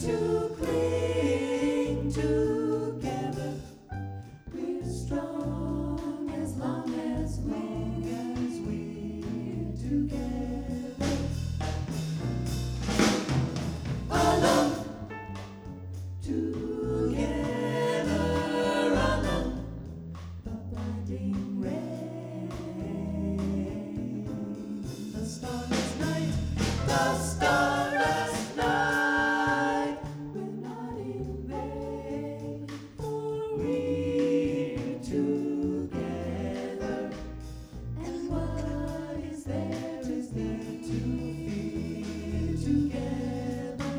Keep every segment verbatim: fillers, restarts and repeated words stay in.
to cling together. We're strong as long as long as we're together. Alone, together, alone. The blinding rain, the starless night, the starless night. We're not in vain, for we're together. And what is there is there to feel together.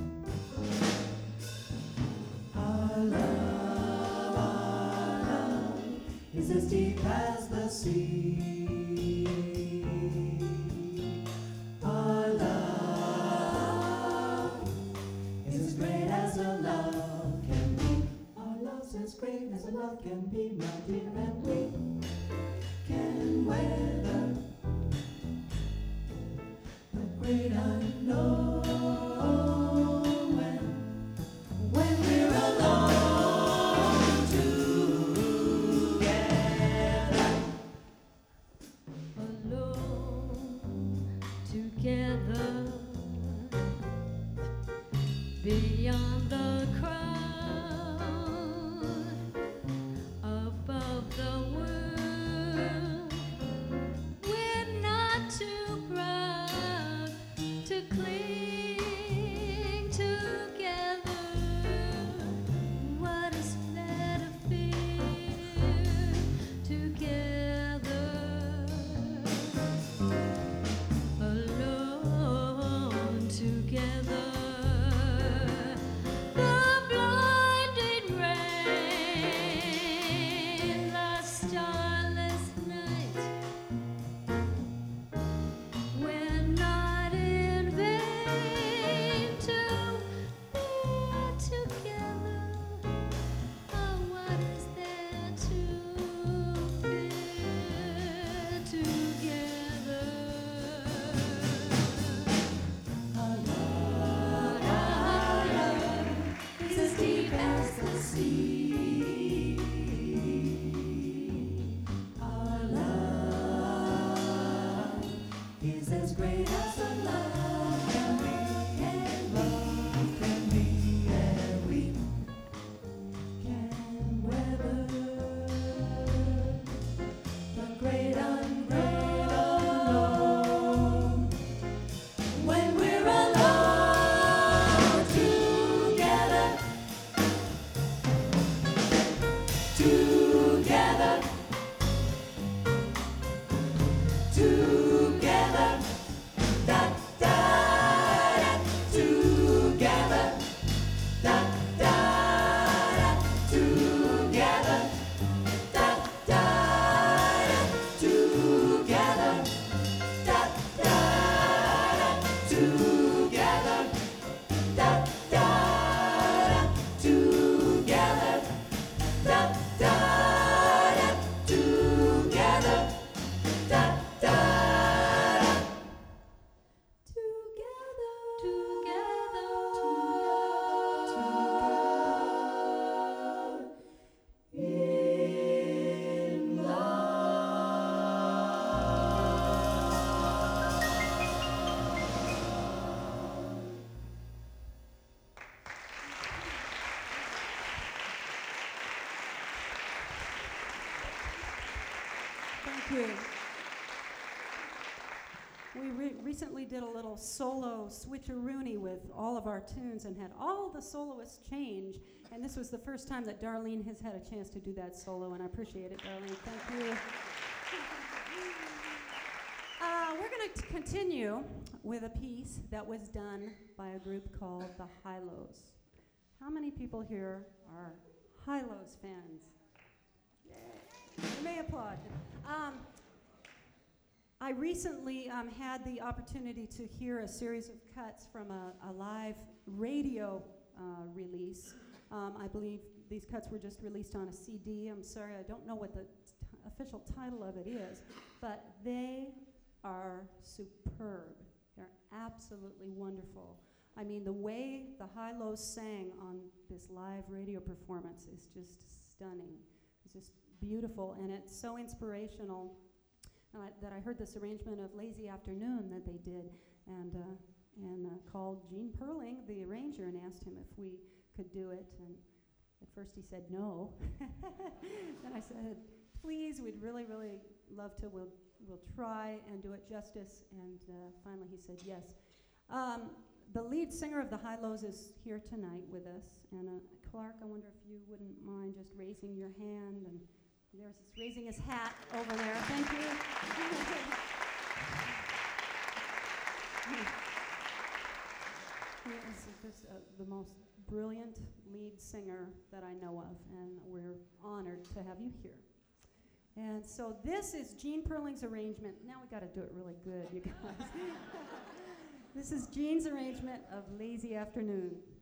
Our love, our love is as deep as the sea. Our love is as great as a love can be. Our love's as great as a love can be, my dear, and we can weather the great unknown when, when we're alone together. Alone together beyond the crowd above the world. We're not too proud to cling together. What is there to fear together? Alone together. The blinding rain, the starless night. We're not in vain to be together. Oh, what is there to fear together? Our love, our love is as deep as the sea. Our love is as great as a love can be, and love can be, and we can weather the great unknown when we're alone together. Together, together, da da da, together, da da da, together, da da da, together, da da da, together, da da da, together. Da da da, together, da da da, together, Together. in love. Thank you. We re- recently did a little solo switcheroony with all of our tunes and had all the soloists change. And this was the first time that Darlene has had a chance to do that solo, and I appreciate it, Darlene. Thank you. Uh, we're going to continue with a piece that was done by a group called the Hi-Lows. How many people here are Hi-Lows fans? You may applaud. Um, I recently um, had the opportunity to hear a series of cuts from a, a live radio uh, release. Um, I believe these cuts were just released on a C D. I'm sorry, I don't know what the t- official title of it is, but they are superb. They're absolutely wonderful. I mean, the way the Hi-Lows sang on this live radio performance is just stunning. It's just beautiful, and it's so inspirational uh, that I heard this arrangement of Lazy Afternoon that they did, and uh, and uh, called Gene Perling, the arranger, and asked him if we could do it. And at first he said no. Then I said, please, we'd really, really love to. We'll we'll try and do it justice. And uh, finally he said yes. Um, the lead singer of the Hi-Lows is here tonight with us. And uh, Clark, I wonder if you wouldn't mind just raising your hand. And there's this raising his hat over there. Thank you. He is just uh, the most brilliant lead singer that I know of, and we're honored to have you here. And so this is Gene Perling's arrangement. Now we got to do it really good, you guys. This is Gene's arrangement of Lazy Afternoon.